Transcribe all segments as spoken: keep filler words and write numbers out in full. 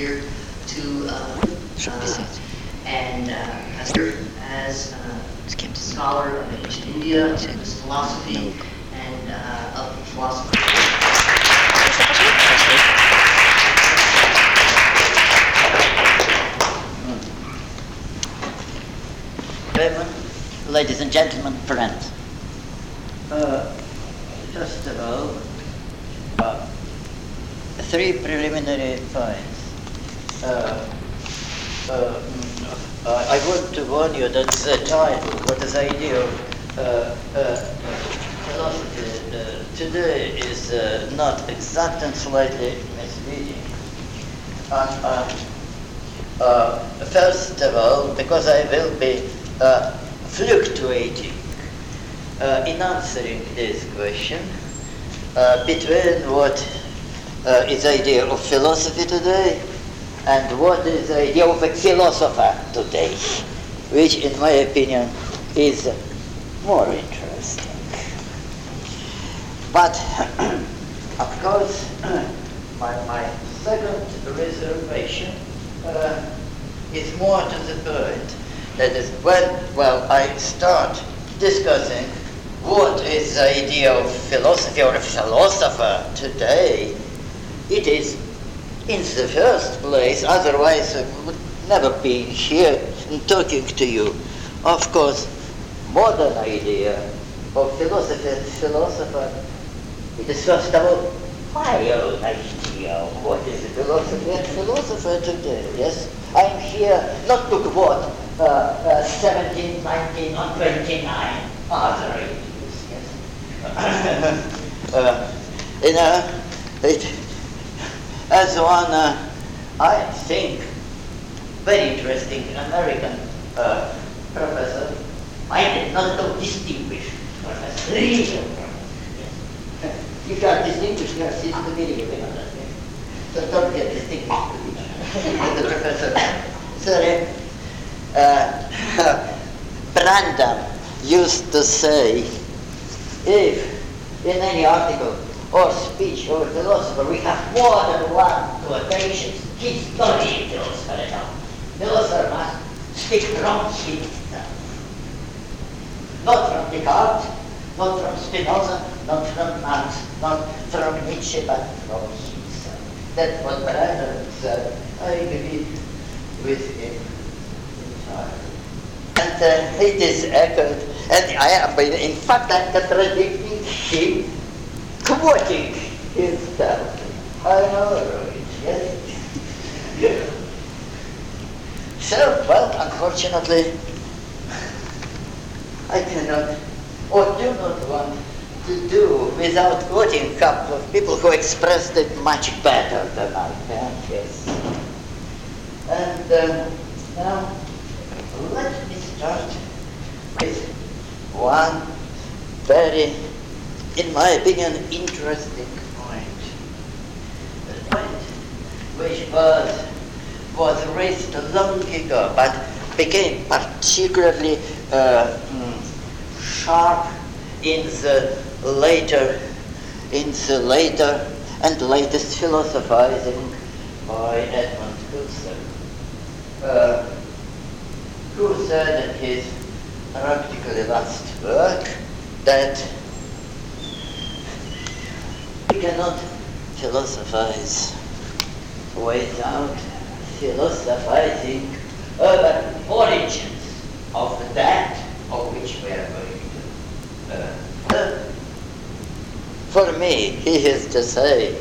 here to uh, uh, and uh, as, as uh, a scholar of ancient India, of philosophy, and uh, of philosophy. Ladies and gentlemen, friends. Uh, first of all, uh, three preliminary points. Uh, uh, uh, I want to warn you that the title, what is the idea of uh, uh, philosophy uh, today, is uh, not exact and slightly misleading. And, uh, uh, first of all, because I will be uh, fluctuating uh, in answering this question uh, between what uh, is the idea of philosophy today and what is the idea of a philosopher today, which in my opinion is more interesting. But of course my, my second reservation uh, is more to the point. That is, when, well, I start discussing what is the idea of philosophy or a philosopher today, it is, in the first place, otherwise I would never be here talking to you. Of course, modern idea of philosophy and philosopher, it is first of all my own idea of what is a philosophy and philosopher today, yes? I'm here not to quote Uh, uh, seventeen, nineteen, and twenty-nine other ideas, yes. uh, you know, it, as one, uh, I think, very interesting American uh, professor, I did not know distinguish professor, real professor, yes. You can't distinguish, you are sitting the meeting with him, so don't get distinguished with the professor. Sorry. Uh, Brandam used to say, if in any article or speech or philosopher we have more than one quotation, he's not a philosopher at all. Philosopher must speak from himself. Not from Descartes, not from Spinoza, not from Marx, not from Nietzsche, but from himself. That's what Brandam said. I agree with him. And uh, it is echoed, and I am, in fact, I'm contradicting him, quoting himself. I know it, yes. Yeah. So, well, unfortunately, I cannot, or do not want to do without quoting a couple of people who expressed it much better than I can, yes. And uh, now, let me start with one very, in my opinion, interesting point. The point which was, was raised long ago, but became particularly uh, sharp in the later, in the later and latest philosophizing by Edmund Husserl. Uh, who said in his practically last work that we cannot philosophize without philosophizing over origins of that of which we are going to uh, learn. For me, he is to say,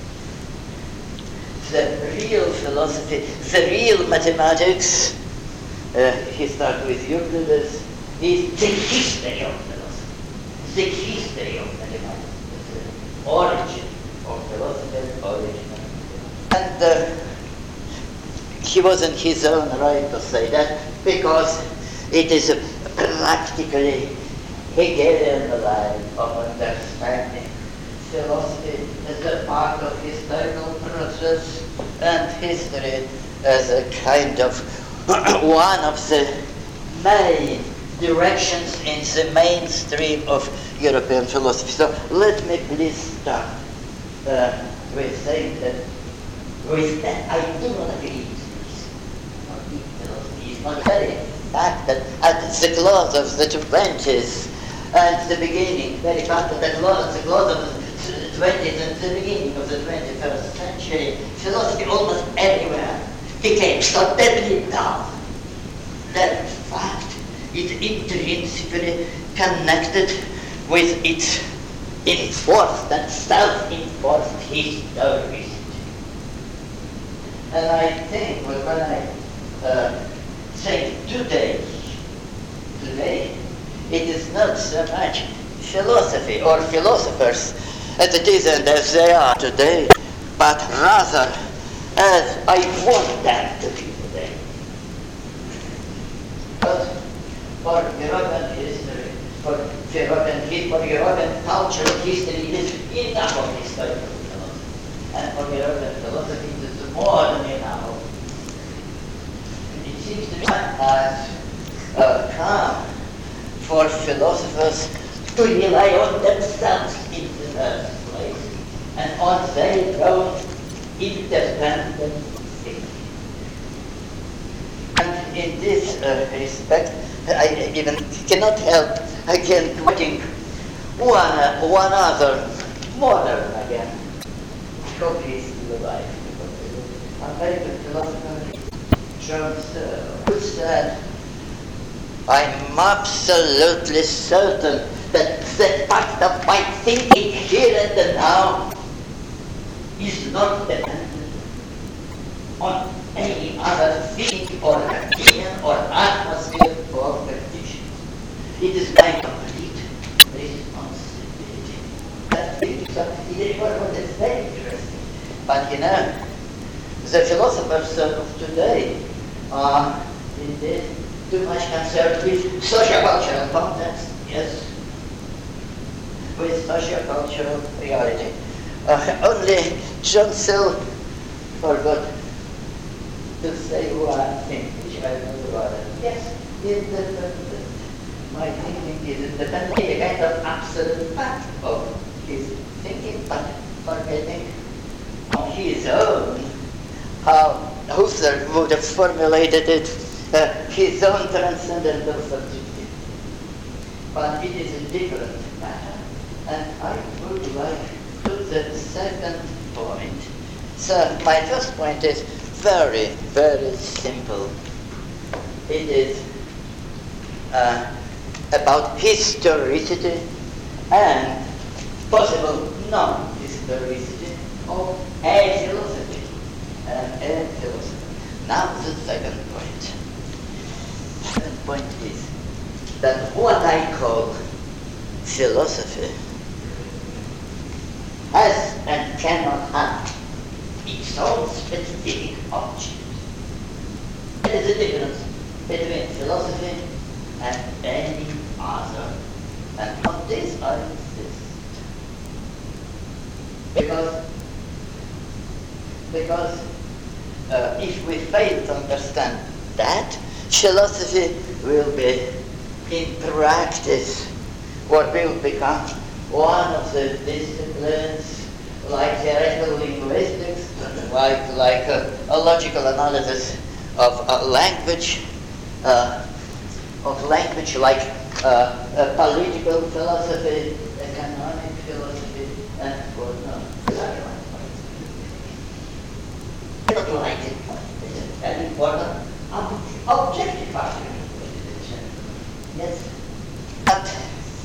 the real philosophy, the real mathematics, Uh, he starts with Euclid, is the history of philosophy, the history of mathematics, the origin of philosophy, origin of philosophy. And uh, he was in his own right to say that because it is a practically Hegelian line of understanding philosophy as a part of historical process and history as a kind of one of the main directions in the mainstream of European philosophy. So let me please start uh, with saying that With that, I do not agree with this. Philosophy is not very fact that at the close of the twenties and the beginning, very fact that at the close of the twenties and the beginning of the twenty-first century, philosophy almost everywhere became so deadly dull that fact is intrinsically connected with its enforced and self-enforced historicity. And I think when I uh, say today, today, it is not so much philosophy or philosophers as it is and as they are today, but rather as I want them to be today. But for European history, for European history, for European cultural history, it is enough of historical philosophy. And for European philosophy, it is more than enough. It seems to me as a calm for philosophers to rely on themselves in the first place and on their own independent thinking. And in this uh, respect, I even cannot help again quoting one, uh, one other modern again copy the life. American philosopher John Searle, who said, I'm absolutely certain that the fact of my thinking here and now is not dependent on any other feeling or opinion or atmosphere or condition. It is my complete responsibility. That is what is very interesting. But you know, the philosophers of today are indeed too much concerned with socio-cultural context, yes, with socio-cultural reality. Uh, only John Searle forgot to say one thing, which I know about it. Yes, independent. My thinking is independent, a kind of absolute fact of his thinking, but forgetting on his own how Husserl would have formulated it, uh, his own transcendental subjectivity. But it is a different matter, and I would like to the second point. So my first point is very, very simple. It is uh, about historicity and possible non-historicity of a philosophy. And a philosophy. Now the second point. The second point is that what I call philosophy has and cannot have its own specific object. There is a difference between philosophy and any other. And on this I insist. Because, because uh, if we fail to understand that, philosophy will be in practice what will become one of the disciplines like theoretical linguistics, like, like a, a logical analysis of uh, language, uh, of language like uh, a political philosophy, economic philosophy, and whatnot. I don't like it. It's a very important ob- objective part of it. Yes. But,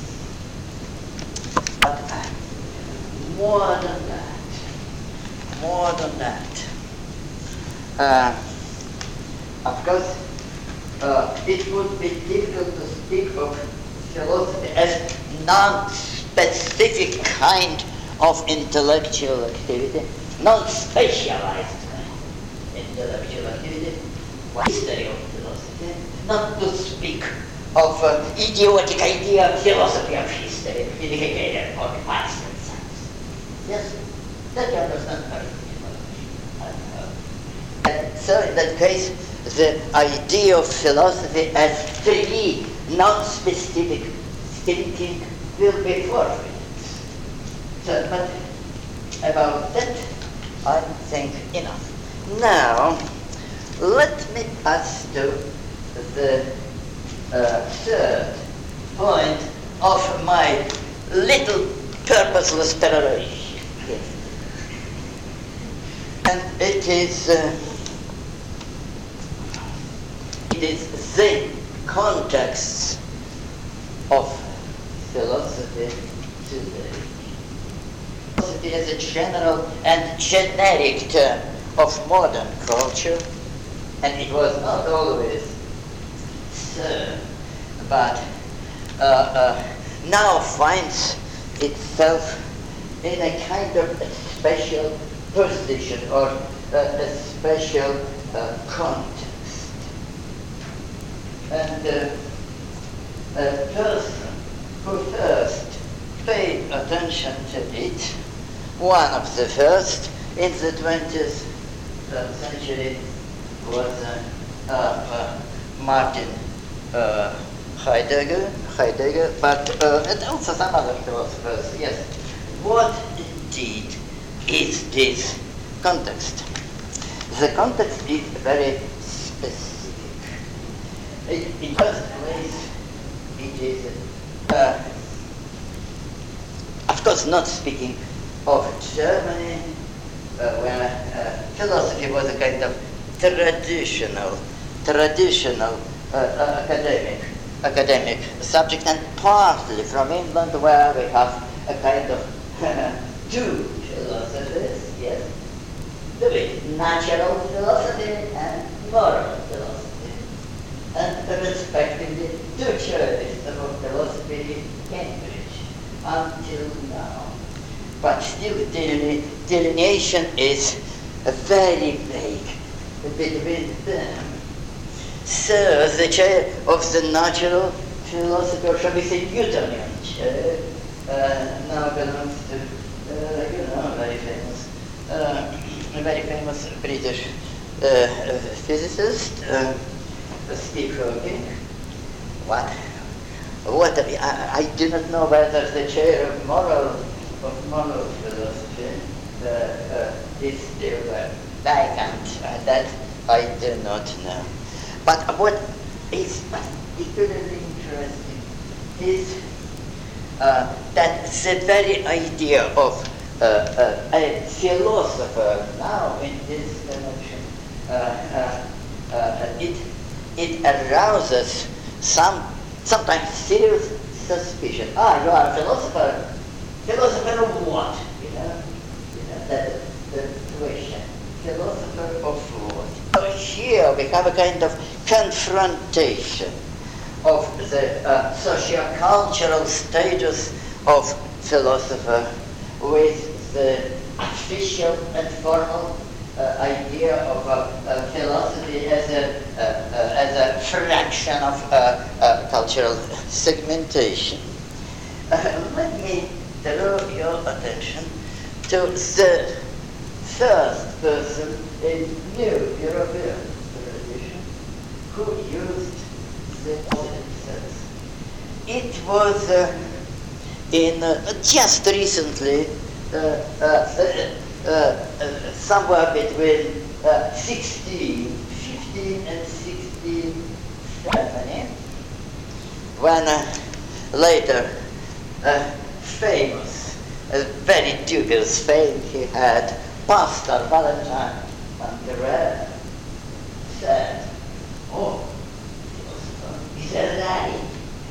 but uh, more than that, more than that, uh, of course, uh, it would be difficult to speak of philosophy as non-specific kind of intellectual activity, non-specialized kind of intellectual activity, history of philosophy, not to speak of uh, idiotic idea of philosophy of history indicated on past and science. Yes, that you understand perfectly well. And so in that case, the idea of philosophy as three non-specific thinking will be forfeited. So, but about that, I think enough. now, let me pass to the uh, third point of my little purposeless peroration. Yes. And it is, uh, it is the context of philosophy today. Philosophy is a general and generic term of modern culture, and it was not always so, but uh, uh, now finds itself in a kind of a special position or uh, a special uh, context. And uh, a person who first paid attention to it, one of the first in the twentieth century, was uh, uh, uh, Martin uh, Heidegger, Heidegger, but uh, and also some other philosophers. Yes, what indeed is this context? The context is very specific. In, in first place, it is, uh, of course, not speaking of Germany, uh, where uh, philosophy was a kind of traditional, traditional uh, uh, academic, academic subject, and partly from England, where we have a kind of two philosophies, yes, the natural philosophy and moral philosophy, and respectively two churches of philosophy in Cambridge until now. But still, the delineation is very vague between them. So the chair of the natural philosophy, or shall we say Newtonian chair, uh, now belongs to, uh, you know, very famous, uh, a very famous British uh, physicist, uh, Steve Hawking. What? What? I, I do not know whether the chair of moral of moral philosophy uh, uh, is still there. I can't. Uh, that I do not know. But what is particularly interesting is uh, that the very idea of uh, uh, a philosopher now in this connection, uh, uh, uh, it it arouses some sometimes serious suspicion. Ah, you are a philosopher. Philosopher of what? You know, you know that the question. Philosopher of what? So here we have a kind of confrontation of the uh, socio-cultural status of philosopher with the official and formal uh, idea of uh, uh, philosophy as a uh, uh, as a fraction of uh, uh, cultural segmentation. Uh, let me draw your attention to the first person in new European tradition who used the positive sense. It was uh, in uh, just recently, uh, uh, uh, uh, somewhere between uh, sixteen fifteen and sixteen seventy, when uh, later uh, famous, a very dubious fame he had, Pastor Valentine Andreae said, oh, he's a lie,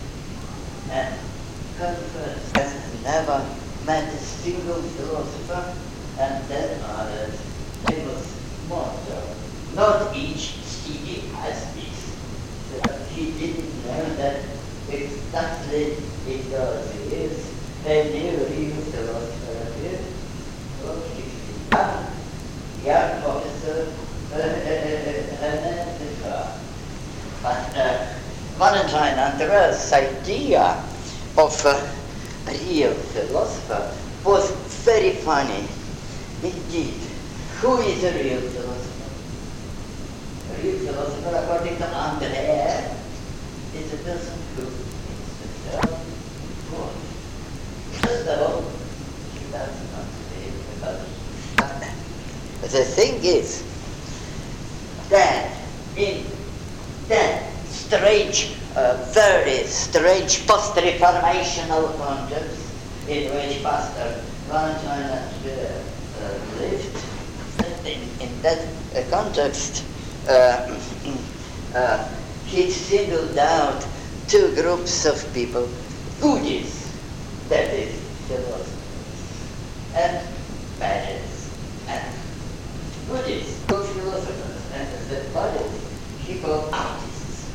and confessed and never met a single philosopher, and then added famous motto, not each city has this. So he didn't know that exactly because he is a new real philosopher here. Young, young officer, uh, uh, uh, and uh, but uh, Valentine Andreae's idea of uh, a real philosopher was very funny indeed. Who is a real philosopher? A real philosopher, according to Andreae, is a person who is himself good. First of all, he does not say about it. The thing is in that strange, uh, very strange post-reformational context in which Pastor Valentine and uh, uh, lived. In, in that uh, context, uh, uh, he singled out two groups of people, goodies, that is, philosophers, and badges, and goodies, good philosophers, and the badges, he called artists.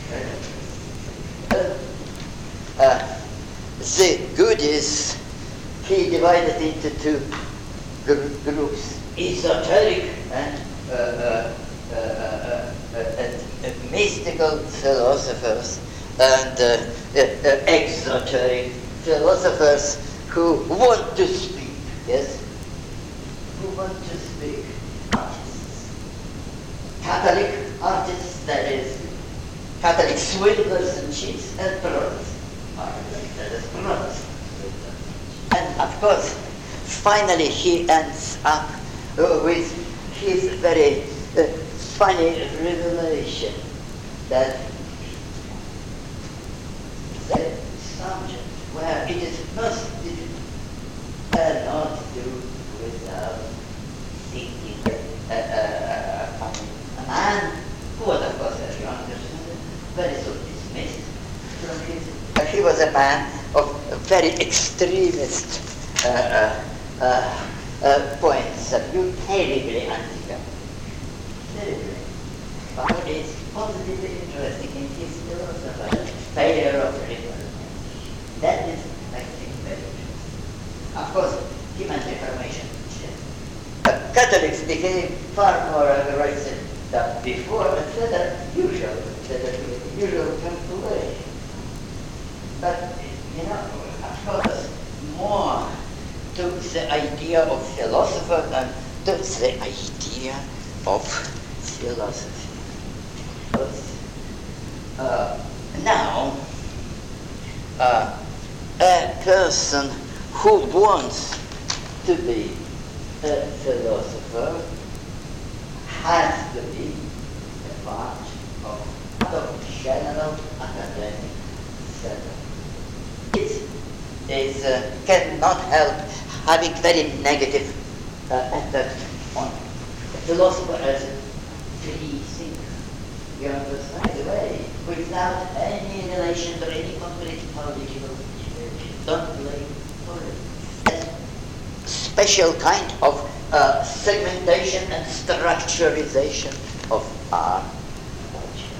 Uh, uh, the goodies, he divided into two gr- groups, esoteric and uh, uh, uh, uh, uh, uh, uh, mystical philosophers and uh, uh, uh, exoteric philosophers who want to speak, yes? Who want to speak, artists. Catholic artists, that is, Catholic swindlers and cheats, and Protestant artists, that is, Protestant. And of course, finally he ends up uh, with his very uh, funny revelation that the subject where it is most difficult cannot do without thinking. Uh, uh, uh, a man who was, of course, as you understand, very soon dismissed from his. Uh, he was a man of very extremist uh, uh, uh, uh, points of view, terribly anti-Catholic. Terribly. But what is positively interesting in his philosophy, failure of reformation. That is, I think, very interesting. Of course, human reformation. Uh, Catholics became far more aggressive than before, et cetera. Usual, usual calculation. But, you know, of course, more to the idea of philosopher than to the idea of philosophy. Uh, now, uh, a person who wants to be a philosopher has to be a part of the general academic setup. It is, uh, cannot help having very negative uh, effect on the philosopher as a free thinker. You understand? By the way, without any relation to any concrete political situation. Don't blame politics. A special kind of uh, segmentation and structurization of our culture.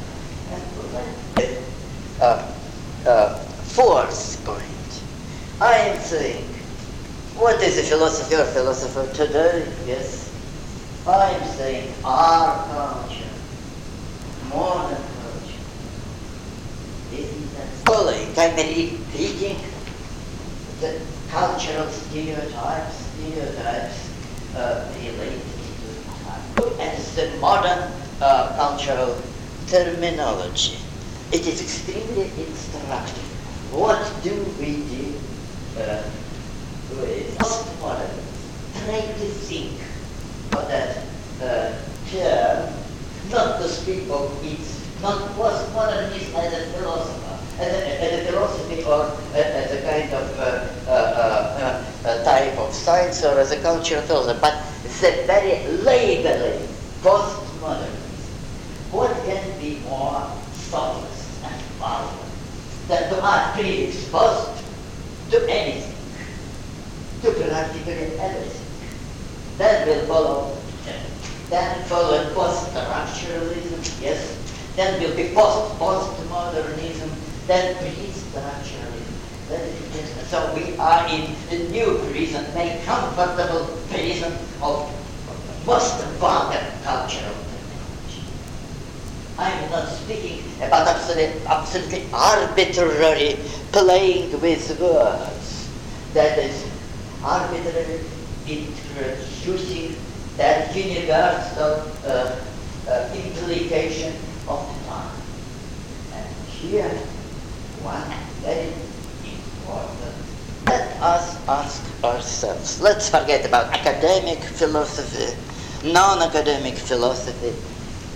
And uh, uh, fourth point. I am saying, what is a philosophy or philosopher today? Yes. I am saying our culture, modern culture, isn't that following? I'm repeating the cultural stereotypes, stereotypes uh, related to time. And the modern uh, cultural terminology. It is extremely instructive. What do we do uh, with postmodernism? Try to think of that uh, term, not to speak of it, not postmodernism as a philosopher, as a, as a philosophy or uh, as a kind of uh, uh, uh, uh, type of science or as a cultural philosophy, but the very labeling postmodernism. What can be more thoughtless and powerful than to are predisposed to anything, to practically everything? Then will follow, then follow post-structuralism, yes, then will be post-postmodernism, then pre-structuralism. That is just, so we are in a new prison, a comfortable prison of most vulgar cultural terminology. I am not speaking about absolutely, absolutely arbitrary playing with words. That is arbitrary introducing that universal uh, uh, implication of the time. And here, one very important, let us ask ourselves, let's forget about academic philosophy, non-academic philosophy,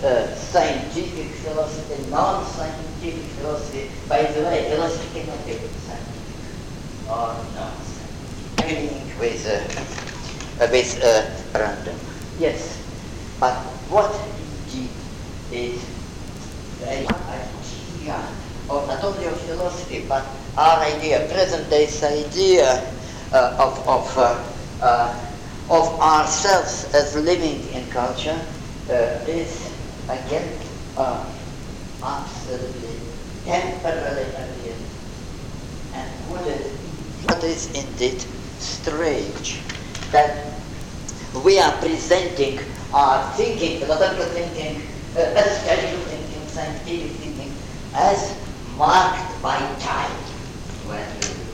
uh, scientific philosophy, non-scientific philosophy. By the way, philosophy cannot be scientific or non-scientific. Beginning with uh, uh, with uh, random. Yes, but what indeed is the idea of not only of philosophy, but our idea, present day's idea uh, of of uh, uh, of ourselves as living in culture uh, is again uh, absolutely temporarily appearing. And what is what is indeed strange that we are presenting our thinking, philosophical thinking, uh, spiritual thinking, scientific thinking, as marked by time. When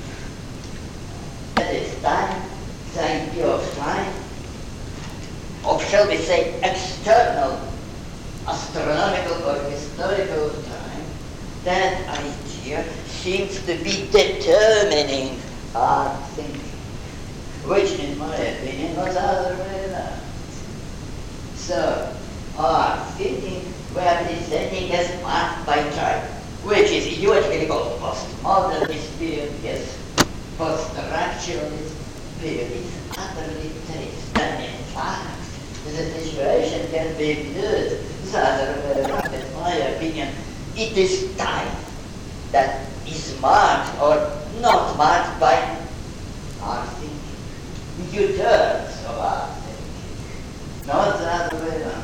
at this time, the idea of time, of shall we say external, astronomical or historical time, that idea seems to be determining our thinking, which in my opinion was other way around. So, our thinking we are presenting as marked by time, which is ideologically called postmodernist period, yes, post-structuralist period. It's utterly triste. And in fact, the situation can be viewed the other way around. In my opinion, it is time that is marked or not marked by our thinking. U-turns of our thinking, not the other way around.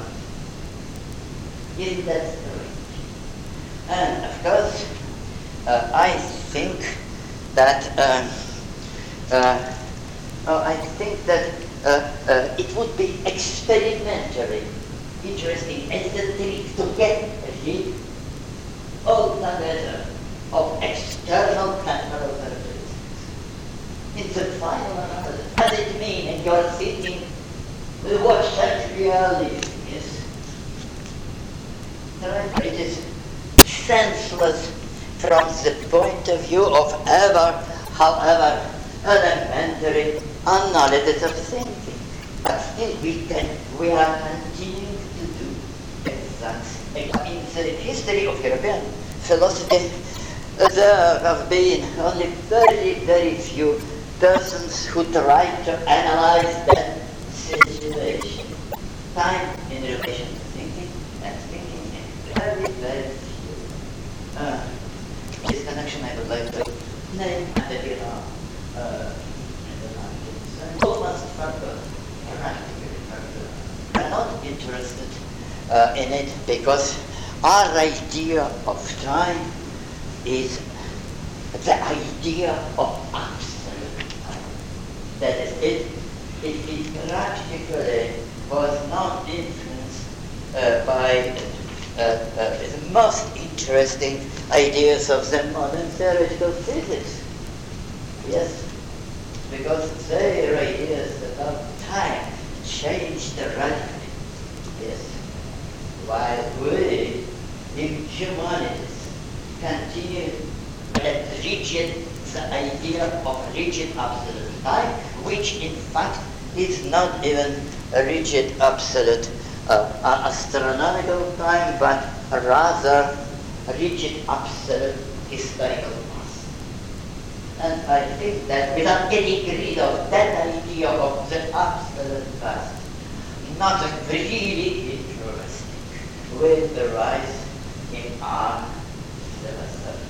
Isn't that strange? And of course, uh, I think that uh, uh, oh, I think that uh, uh, it would be experimentally interesting as a trick to get rid altogether of external temporal characteristics. It's a final analysis. What does it mean in your thinking? What century are living? Yes. It is senseless from the point of view of ever, however, elementary analysis of thinking. But still we can, we are continuing to do exactly. In the history of European philosophy, there have been only very, very few persons who try to analyze that situation. Time in relation to thinking and thinking in very, very few. Uh, this connection I would like to name that you know uh, in the nineteenth almost further, practically further. I'm not interested uh, in it because our idea of time is the idea of absolute time. That is, it, it, it practically was not influenced uh, by uh, uh, the most interesting ideas of the modern theoretical physics. Yes, because their ideas about time changed radically. Yes, while we in humanities continue that rigid, the idea of rigid absolute time, which in fact is not even a rigid absolute uh, astronomical time, but rather a rigid absolute historical past. And I think that without getting rid of that idea of the absolute past, not really interesting will arise in our philosophy.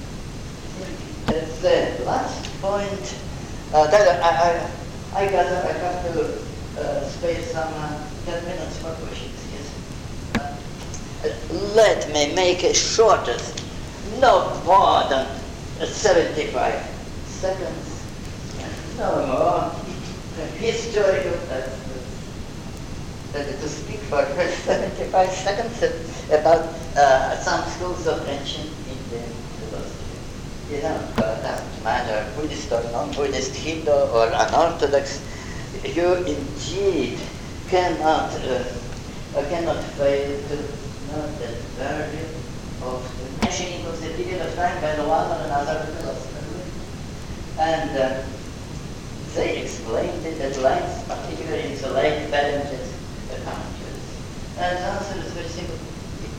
The last point, uh, that I, I, I gather I have to uh, spare some uh, ten minutes for questions, yes? Uh, let me make it shortest, no more than seventy-five seconds, no more historical texts. Uh, to speak for seventy-five seconds about uh, some schools of ancient Indian philosophy. You know, uh, doesn't matter Buddhist or non-Buddhist, Hindu or unorthodox, you indeed cannot uh, uh, cannot fail to note the value of the mentioning of the period of time by the one or another philosopher. And uh, they explained it at length, particularly in the late Valentine's. And the answer is very simple.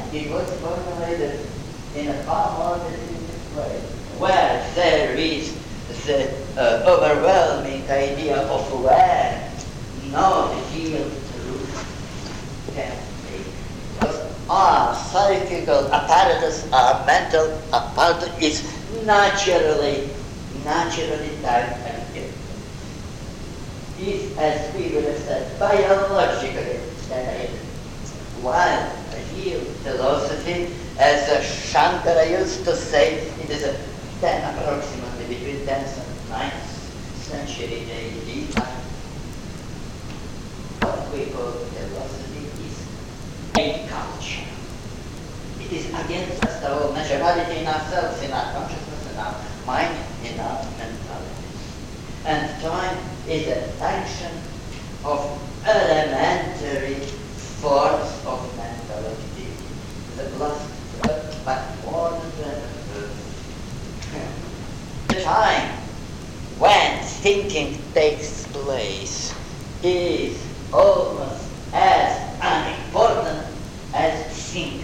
it was formulated in a far more definitive way, where there is the uh, overwhelming idea of where no real truth can be. Because our psychical apparatus, our mental apparatus is naturally, naturally time active. Is, as we would have said, biologically generated. While real philosophy, as uh, Shankara used to say, it is a ten, approximately between tenth and ninth century A D. What we call philosophy is a culture. It is against us, the whole naturality in ourselves, in our consciousness, in our mind, in our mentality. And time is a function of elementary forms of mental activity. The last but more than the time when thinking takes place is almost as unimportant as thinker.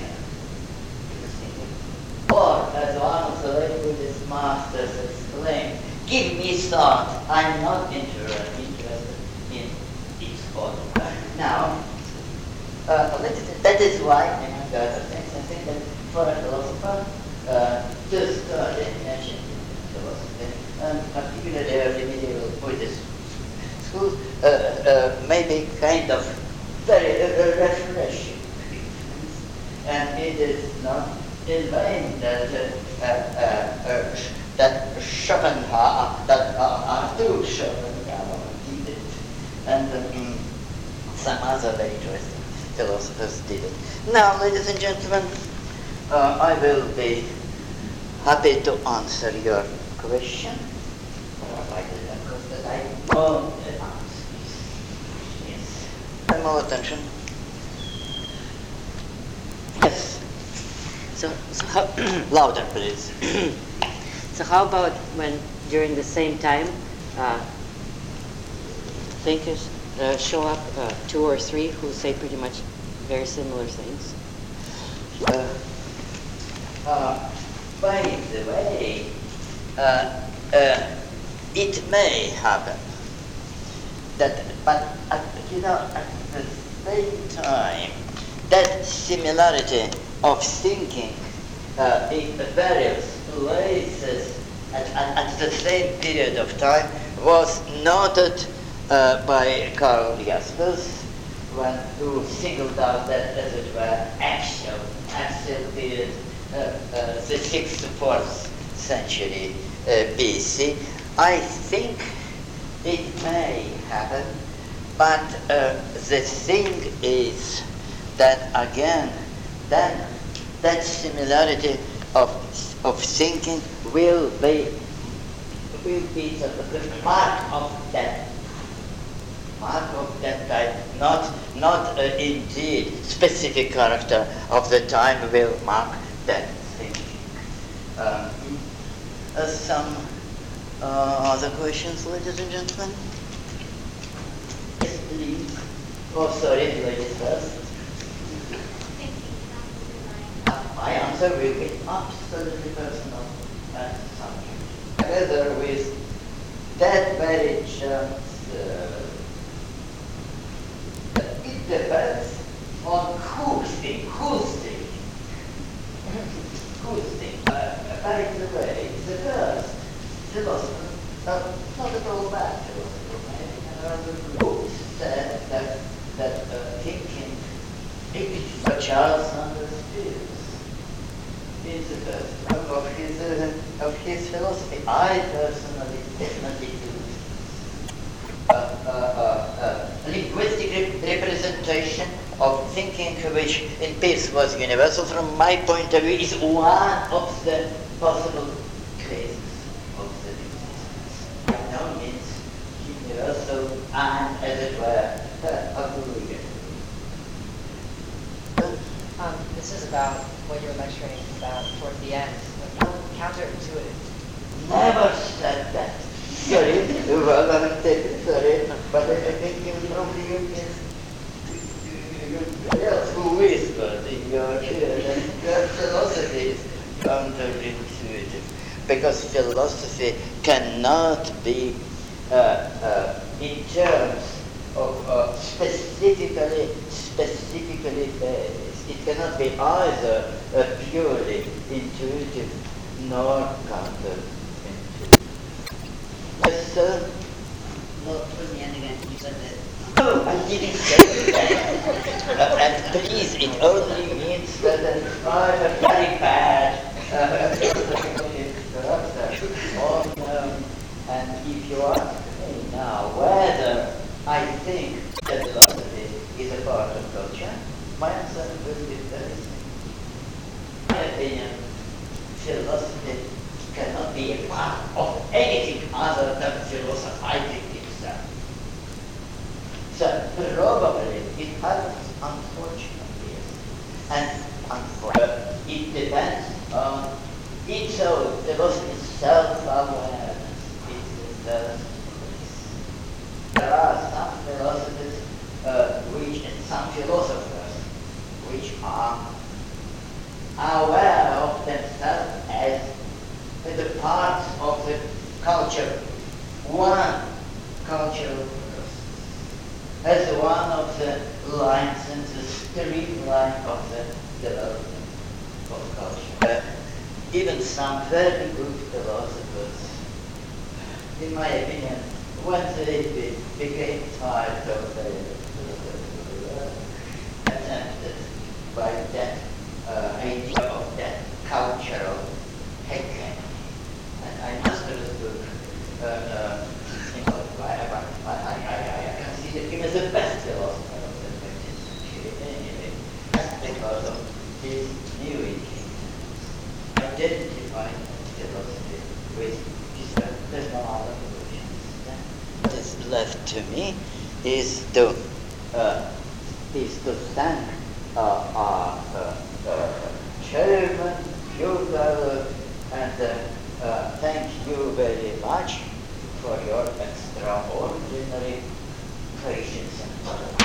Or, as one of the late Buddhist masters explained, give me thought, I'm not interested, interested in its form. Now, uh, that is why, among other things, I think that for a philosopher uh, to study ancient philosophy, and particularly early medieval Buddhist schools, uh, uh, may be kind of very uh, refreshing. And it is not in vain that uh, uh, uh, that Schopenhauer, that uh, Arthur Schopenhauer did it, and um, some other very interesting philosophers did it. Now, ladies and gentlemen, uh, I will be happy to answer your question, provided, of course, that I won't answer. Yes. Pay more attention. Yes. So, so how, Louder, please. so how about when during the same time uh, thinkers uh, show up, uh, two or three who say pretty much very similar things? Uh, uh, by the way, uh, uh, it may happen that, but at, you know, at the same time, that similarity of thinking uh, in various places at, at, at the same period of time was noted uh, by Karl Jaspers, when who singled out that, as it were, axial, axial period, uh, uh, the sixth to fourth century uh, B C. I think it may happen, but uh, the thing is that again, then that similarity of of thinking will be will be the, the mark of that mark of that type, not not uh, indeed specific character of the time will mark that thinking. Um, uh, some uh, other questions, ladies and gentlemen? Yes, please. Oh, sorry, ladies first. My answer will be absolutely personal and subject. Together with that very chance, uh, it depends on who's thinking, who's thinking, who's thinking. Uh, by the way, the first philosopher, uh, not at all bad philosopher, maybe another said that, that uh, thinking, it, Charles Sanders Peirce, is the first of his, uh, of his philosophy. I personally definitely do. Uh, uh, uh, uh, linguistic re- representation of thinking, which in Peirce was universal, from my point of view, is one of the possible cases of the existence. By no means universal and, as it were, uh, obligatory. Um, this is about what you were lecturing about toward the end, counterintuitive. Never said that. Sorry, well, I'm sorry, but I think you probably you can. Yes, who whispered in your ear? philosophy cannot be uh, uh, in terms of uh, specifically, specifically based. It cannot be either uh, purely intuitive nor counterintuitive. Yes, sir? Well, toward the end again, you said that. No, I didn't say that. uh, and please, it only means that uh, I'm a very bad uh, instructor. Um, and if you ask me now whether I think that philosophy is a part of culture, my answer will be very simple. In my opinion, philosophy cannot be a part of anything other than philosophizing itself. So probably it happens, unfortunately, yes. And unfortunately, it depends on its own philosophy's self-awareness. It's the first place. There are some philosophies, uh, which, and some philosophers, which are aware of themselves as the parts of the culture, one cultural as one of the lines in the streamline of the development of culture. Uh, even some very good philosophers, in my opinion, when they be, became tired of their uh, attempted by that uh, idea of that cultural hegemony. And I must understood, uh, uh, you know, I, I, I, I, I consider him as the best philosopher of the twentieth century anyway, just because of his new intelligence, identifying philosophy with his there's no other solutions. What is left to me is to uh, is to thank uh, our uh, uh, chairman, Hugo, and uh, uh, thank you very much for your extraordinary patience and tolerance.